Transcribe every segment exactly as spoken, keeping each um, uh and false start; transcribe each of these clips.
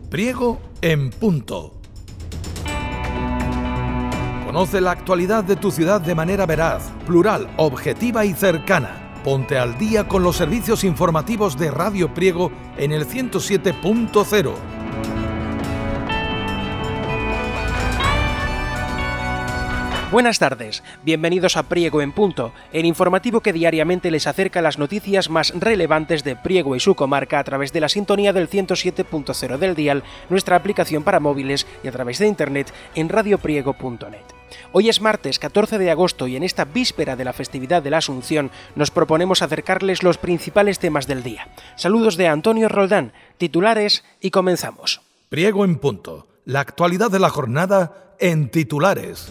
Priego en Punto. Conoce la actualidad de tu ciudad de manera veraz, plural, objetiva y cercana. Ponte al día con los servicios informativos de Radio Priego en el ciento siete punto cero. Buenas tardes, bienvenidos a Priego en Punto, el informativo que diariamente les acerca las noticias más relevantes de Priego y su comarca a través de la sintonía del ciento siete punto cero del dial, nuestra aplicación para móviles y a través de internet en radio priego punto net. Hoy es martes catorce de agosto y en esta víspera de la festividad de la Asunción nos proponemos acercarles los principales temas del día. Saludos de Antonio Roldán, titulares y comenzamos. Priego en Punto, la actualidad de la jornada en titulares.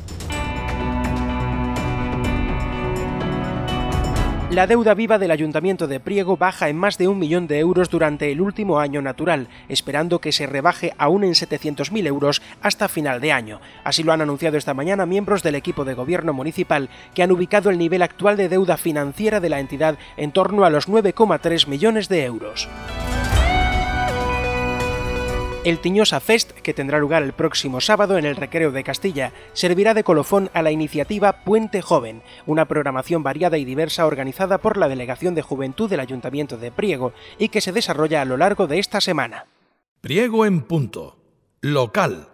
La deuda viva del Ayuntamiento de Priego baja en más de un millón de euros durante el último año natural, esperando que se rebaje aún en setecientos mil euros hasta final de año. Así lo han anunciado esta mañana miembros del equipo de gobierno municipal, que han ubicado el nivel actual de deuda financiera de la entidad en torno a los nueve coma tres millones de euros. El Tiñosa Fest, que tendrá lugar el próximo sábado en el Recreo de Castilla, servirá de colofón a la iniciativa Puente Joven, una programación variada y diversa organizada por la Delegación de Juventud del Ayuntamiento de Priego y que se desarrolla a lo largo de esta semana. Priego en Punto, local.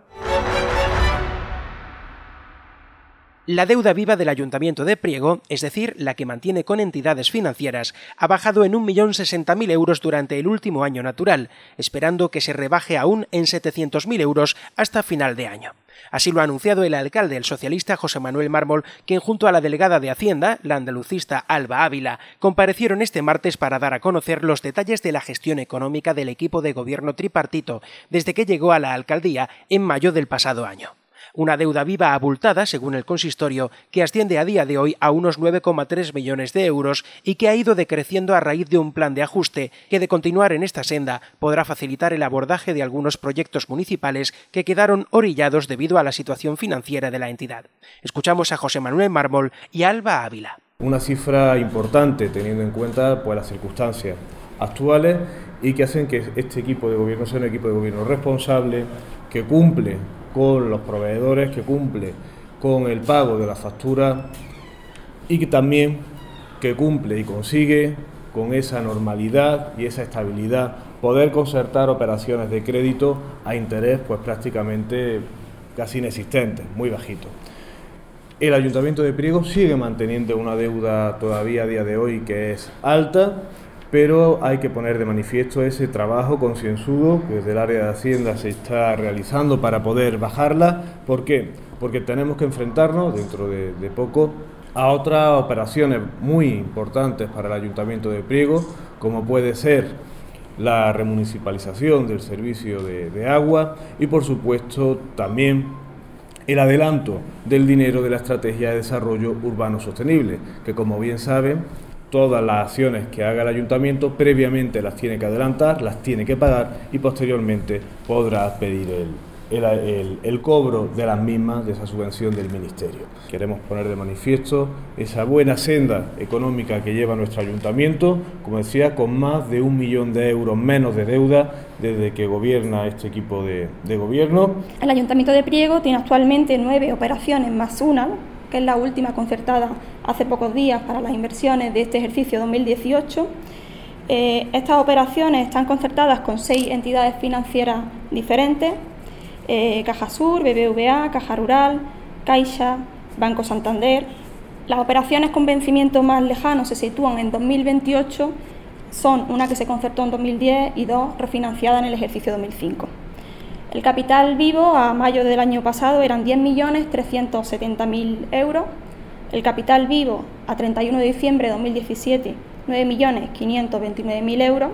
La deuda viva del Ayuntamiento de Priego, es decir, la que mantiene con entidades financieras, ha bajado en un millón sesenta mil euros durante el último año natural, esperando que se rebaje aún en setecientos mil euros hasta final de año. Así lo ha anunciado el alcalde, el socialista José Manuel Mármol, quien junto a la delegada de Hacienda, la andalucista Alba Ávila, comparecieron este martes para dar a conocer los detalles de la gestión económica del equipo de gobierno tripartito desde que llegó a la alcaldía en mayo del pasado año. Una deuda viva abultada, según el consistorio, que asciende a día de hoy a unos nueve coma tres millones de euros y que ha ido decreciendo a raíz de un plan de ajuste que, de continuar en esta senda, podrá facilitar el abordaje de algunos proyectos municipales que quedaron orillados debido a la situación financiera de la entidad. Escuchamos a José Manuel Mármol y a Alba Ávila. Una cifra importante teniendo en cuenta pues, las circunstancias actuales y que hacen que este equipo de gobierno sea un equipo de gobierno responsable, que cumple con los proveedores, que cumple con el pago de la factura y que también que cumple y consigue con esa normalidad y esa estabilidad poder concertar operaciones de crédito a interés pues prácticamente casi inexistentes, muy bajitos. El Ayuntamiento de Priego sigue manteniendo una deuda todavía a día de hoy que es alta, pero hay que poner de manifiesto ese trabajo concienzudo que desde el área de Hacienda se está realizando para poder bajarla. ¿Por qué? Porque tenemos que enfrentarnos dentro de, de poco a otras operaciones muy importantes para el Ayuntamiento de Priego, como puede ser la remunicipalización del servicio de, de agua y, por supuesto, también el adelanto del dinero de la Estrategia de Desarrollo Urbano Sostenible, que, como bien saben, todas las acciones que haga el ayuntamiento previamente las tiene que adelantar, las tiene que pagar y posteriormente podrá pedir el, el, el, el cobro de las mismas, de esa subvención del Ministerio. Queremos poner de manifiesto esa buena senda económica que lleva nuestro ayuntamiento, como decía, con más de un millón de euros menos de deuda desde que gobierna este equipo de, de gobierno. El Ayuntamiento de Priego tiene actualmente nueve operaciones más una, que es la última concertada hace pocos días para las inversiones de este ejercicio dos mil dieciocho. Eh, estas operaciones están concertadas con seis entidades financieras diferentes, eh, Caja Sur, B B V A, Caja Rural, Caixa, Banco Santander. Las operaciones con vencimiento más lejano se sitúan en dos mil veintiocho, son una que se concertó en dos mil diez y dos refinanciadas en el ejercicio dos mil cinco. El capital vivo a mayo del año pasado eran diez millones trescientos setenta mil euros. El capital vivo a treinta y uno de diciembre de dos mil diecisiete, nueve millones quinientos veintinueve mil euros.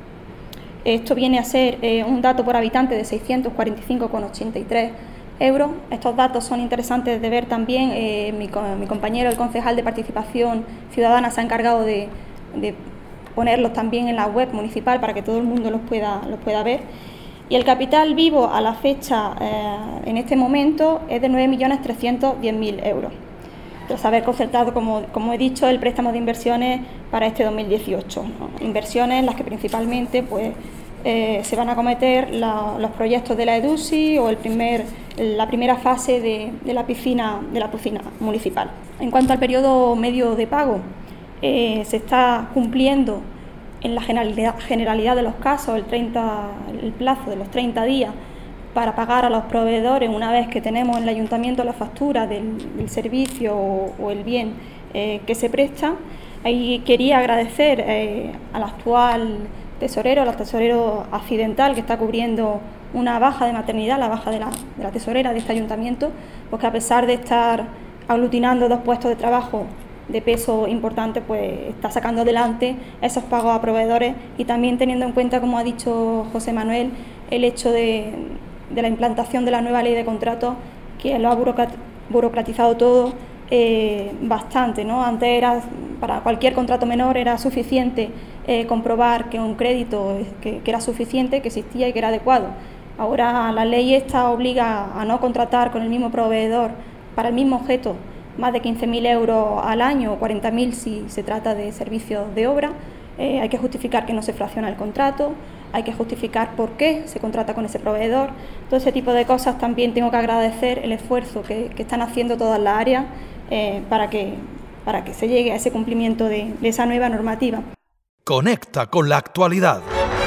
Esto viene a ser eh, un dato por habitante de seiscientos cuarenta y cinco coma ochenta y tres euros. Estos datos son interesantes de ver también. Eh, mi, mi compañero, el concejal de Participación Ciudadana, se ha encargado de, de ponerlos también en la web municipal para que todo el mundo los pueda, los pueda ver. Y el capital vivo a la fecha, eh, en este momento, es de nueve millones trescientos diez mil euros. Tras haber concertado, como, como he dicho, el préstamo de inversiones para este dos mil dieciocho, ¿no? Inversiones en las que principalmente pues, eh, se van a acometer la, los proyectos de la EDUSI o el primer, la primera fase de, de, la piscina, de la piscina municipal. En cuanto al periodo medio de pago, eh, se está cumpliendo en la generalidad, generalidad de los casos el, treinta, el plazo de los treinta días para pagar a los proveedores una vez que tenemos en el ayuntamiento la factura del, del servicio o, o el bien eh, que se presta. Ahí quería agradecer eh, al actual tesorero, al tesorero accidental que está cubriendo una baja de maternidad, la baja de la, de la tesorera de este ayuntamiento, porque a pesar de estar aglutinando dos puestos de trabajo de peso importante, pues está sacando adelante esos pagos a proveedores y también teniendo en cuenta, como ha dicho José Manuel, el hecho de, de la implantación de la nueva ley de contratos, que lo ha burocratizado todo eh, bastante, ¿no? Antes era, para cualquier contrato menor era suficiente eh, comprobar que un crédito que, que era suficiente, que existía y que era adecuado. Ahora la ley esta obliga a no contratar con el mismo proveedor para el mismo objeto más de quince mil euros al año o cuarenta mil si se trata de servicios de obra. Eh, hay que justificar que no se fracciona el contrato, hay que justificar por qué se contrata con ese proveedor. Todo ese tipo de cosas también tengo que agradecer el esfuerzo que, que están haciendo todas las áreas eh, para, que, para que se llegue a ese cumplimiento de, de esa nueva normativa. Conecta con la actualidad.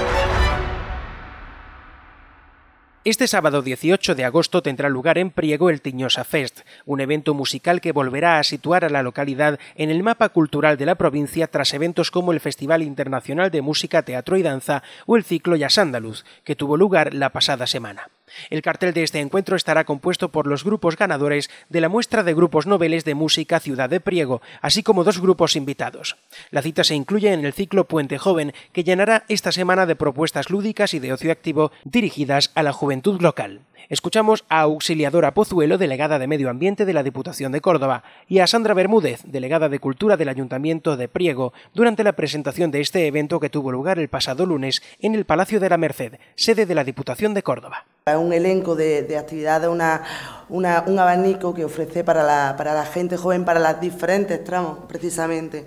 Este sábado dieciocho de agosto tendrá lugar en Priego el Tiñosa Fest, un evento musical que volverá a situar a la localidad en el mapa cultural de la provincia tras eventos como el Festival Internacional de Música, Teatro y Danza o el ciclo Jazz Andaluz, que tuvo lugar la pasada semana. El cartel de este encuentro estará compuesto por los grupos ganadores de la muestra de grupos noveles de música Ciudad de Priego, así como dos grupos invitados. La cita se incluye en el ciclo Puente Joven, que llenará esta semana de propuestas lúdicas y de ocio activo dirigidas a la juventud local. Escuchamos a Auxiliadora Pozuelo, delegada de Medio Ambiente de la Diputación de Córdoba, y a Sandra Bermúdez, delegada de Cultura del Ayuntamiento de Priego, durante la presentación de este evento que tuvo lugar el pasado lunes en el Palacio de la Merced, sede de la Diputación de Córdoba. Un elenco de, de actividades, una, una, un abanico que ofrece para la, para la gente joven, para los diferentes tramos precisamente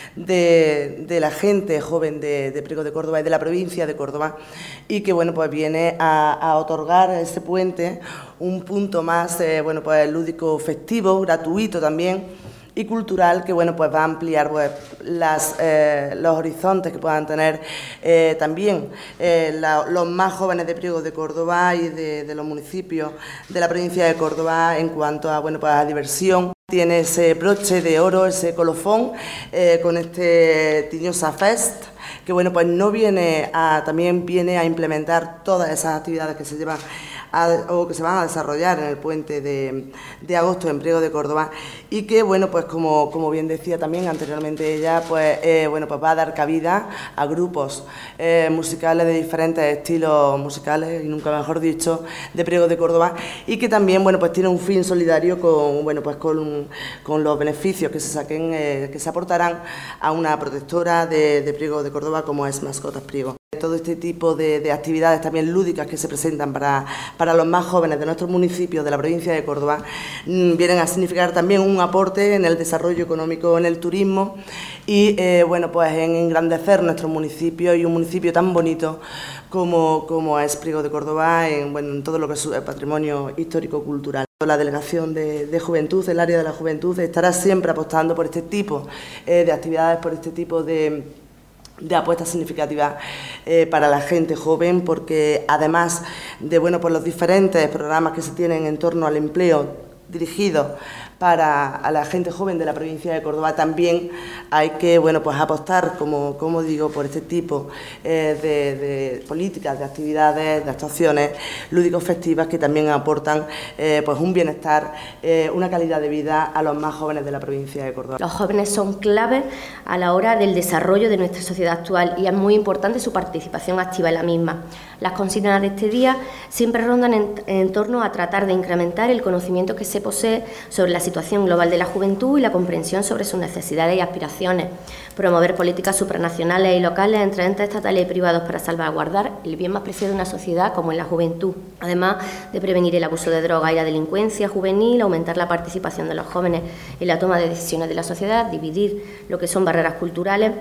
de, de la gente joven de, de Priego de Córdoba y de la provincia de Córdoba, y que bueno, pues viene a, a otorgar a ese puente un punto más eh, bueno, pues lúdico, festivo, gratuito también, y cultural, que bueno, pues va a ampliar pues, las, eh, los horizontes que puedan tener eh, también eh, la, los más jóvenes de Priego de Córdoba y de, de los municipios de la provincia de Córdoba en cuanto a, bueno, pues, a diversión. Tiene ese broche de oro, ese colofón eh, con este Tiñosa Fest, que bueno, pues no viene a, también viene a implementar todas esas actividades que se llevan a, o que se van a desarrollar en el puente de, de agosto en Priego de Córdoba, y que bueno, pues como, como bien decía también anteriormente ella, pues eh, bueno, pues va a dar cabida a grupos eh, musicales de diferentes estilos musicales, y nunca mejor dicho, de Priego de Córdoba, y que también bueno, pues tiene un fin solidario con bueno, pues con, con los beneficios que se saquen, eh, que se aportarán a una protectora de, de Priego de Córdoba como es Mascotas Priego. Todo este tipo de, de actividades también lúdicas que se presentan para, para los más jóvenes de nuestros municipios de la provincia de Córdoba mmm, vienen a significar también un aporte en el desarrollo económico, en el turismo y eh, bueno, pues en engrandecer nuestro municipio, y un municipio tan bonito como, como es Priego de Córdoba en, bueno, en todo lo que es el patrimonio histórico-cultural. La Delegación de, de Juventud, el área de la juventud, estará siempre apostando por este tipo eh, de actividades, por este tipo de... de apuestas significativas eh, para la gente joven, porque además de bueno, pues los diferentes programas que se tienen en torno al empleo dirigidos para a la gente joven de la provincia de Córdoba, también hay que bueno, pues apostar, como, como digo, por este tipo eh, de, de políticas, de actividades, de actuaciones lúdicos festivas que también aportan eh, pues un bienestar, eh, una calidad de vida a los más jóvenes de la provincia de Córdoba. Los jóvenes son clave a la hora del desarrollo de nuestra sociedad actual y es muy importante su participación activa en la misma. Las consignas de este día siempre rondan en, en torno a tratar de incrementar el conocimiento que se posee sobre la situación global de la juventud y la comprensión sobre sus necesidades y aspiraciones, promover políticas supranacionales y locales entre entes estatales y privados para salvaguardar el bien más preciado de una sociedad como es la juventud, además de prevenir el abuso de drogas y la delincuencia juvenil, aumentar la participación de los jóvenes en la toma de decisiones de la sociedad, dividir lo que son barreras culturales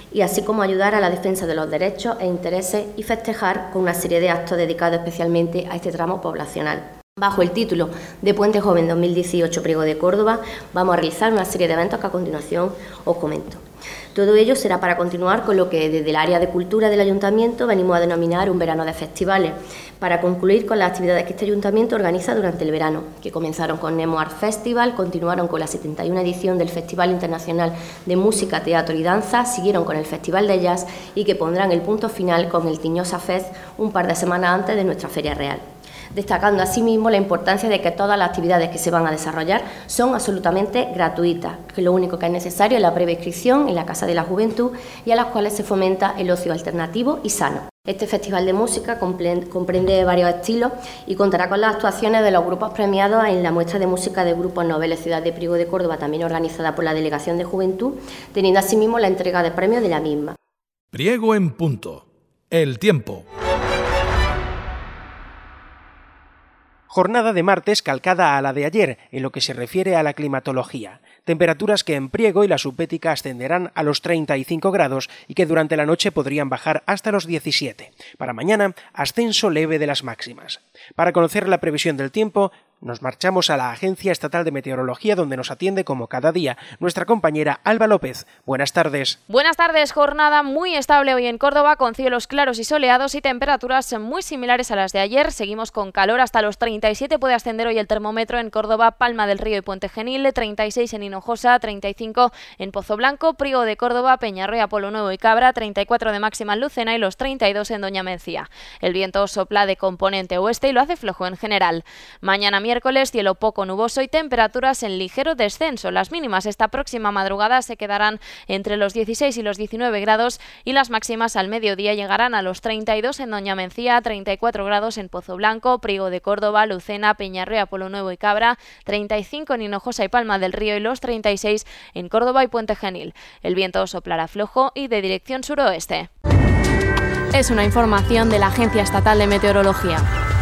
y así como ayudar a la defensa de los derechos e intereses y festejar con una serie de actos dedicados especialmente a este tramo poblacional. Bajo el título de Puente Joven dos mil dieciocho Priego de Córdoba, vamos a realizar una serie de eventos que a continuación os comento. Todo ello será para continuar con lo que desde el área de cultura del Ayuntamiento venimos a denominar un verano de festivales, para concluir con las actividades que este Ayuntamiento organiza durante el verano, que comenzaron con Nemo Art Festival, continuaron con la setenta y una edición del Festival Internacional de Música, Teatro y Danza, siguieron con el Festival de Jazz y que pondrán el punto final con el Tiñosa Fest un par de semanas antes de nuestra Feria Real. Destacando asimismo la importancia de que todas las actividades que se van a desarrollar son absolutamente gratuitas, que lo único que es necesario es la previa inscripción en la Casa de la Juventud y a las cuales se fomenta el ocio alternativo y sano. Este festival de música comprende varios estilos y contará con las actuaciones de los grupos premiados en la muestra de música de grupos noveles Ciudad de Priego de Córdoba, también organizada por la Delegación de Juventud, teniendo asimismo la entrega de premios de la misma. Priego en punto. El tiempo. Jornada de martes calcada a la de ayer, en lo que se refiere a la climatología. Temperaturas que en Priego y la Subbética ascenderán a los treinta y cinco grados y que durante la noche podrían bajar hasta los diecisiete. Para mañana, ascenso leve de las máximas. Para conocer la previsión del tiempo, nos marchamos a la Agencia Estatal de Meteorología, donde nos atiende como cada día nuestra compañera Alba López. Buenas tardes. Buenas tardes. Jornada muy estable hoy en Córdoba, con cielos claros y soleados y temperaturas muy similares a las de ayer. Seguimos con calor hasta los treinta y siete. Puede ascender hoy el termómetro en Córdoba, Palma del Río y Puente Genil, treinta y seis en Hinojosa, treinta y cinco en Pozo Blanco, Priego de Córdoba, Peñarroya, Polo Nuevo y Cabra, treinta y cuatro de máxima en Lucena y los treinta y dos en Doña Mencía. El viento sopla de componente oeste y lo hace flojo en general. Mañana miércoles, cielo poco nuboso y temperaturas en ligero descenso. Las mínimas esta próxima madrugada se quedarán entre los dieciséis y los diecinueve grados y las máximas al mediodía llegarán a los treinta y dos en Doña Mencía, treinta y cuatro grados en Pozo Blanco, Priego de Córdoba, Lucena, Peñarroya, Polo Nuevo y Cabra, treinta y cinco en Hinojosa y Palma del Río y los treinta y seis en Córdoba y Puente Genil. El viento soplará flojo y de dirección suroeste. Es una información de la Agencia Estatal de Meteorología.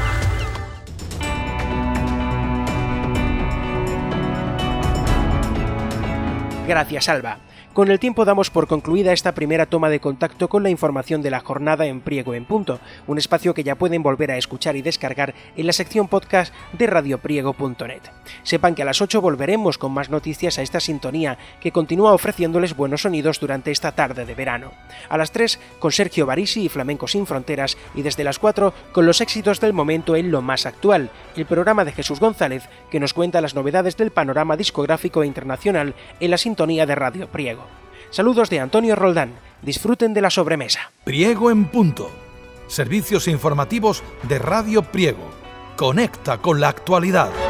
Gracias, Alba. Con el tiempo damos por concluida esta primera toma de contacto con la información de la jornada en Priego en Punto, un espacio que ya pueden volver a escuchar y descargar en la sección podcast de radio priego punto net. Sepan que a las ocho volveremos con más noticias a esta sintonía que continúa ofreciéndoles buenos sonidos durante esta tarde de verano. A las tres con Sergio Barisi y Flamenco Sin Fronteras y desde las cuatro con los éxitos del momento en Lo Más Actual, el programa de Jesús González que nos cuenta las novedades del panorama discográfico e internacional en la sintonía de Radio Priego. Saludos de Antonio Roldán. Disfruten de la sobremesa. Priego en punto. Servicios informativos de Radio Priego. Conecta con la actualidad.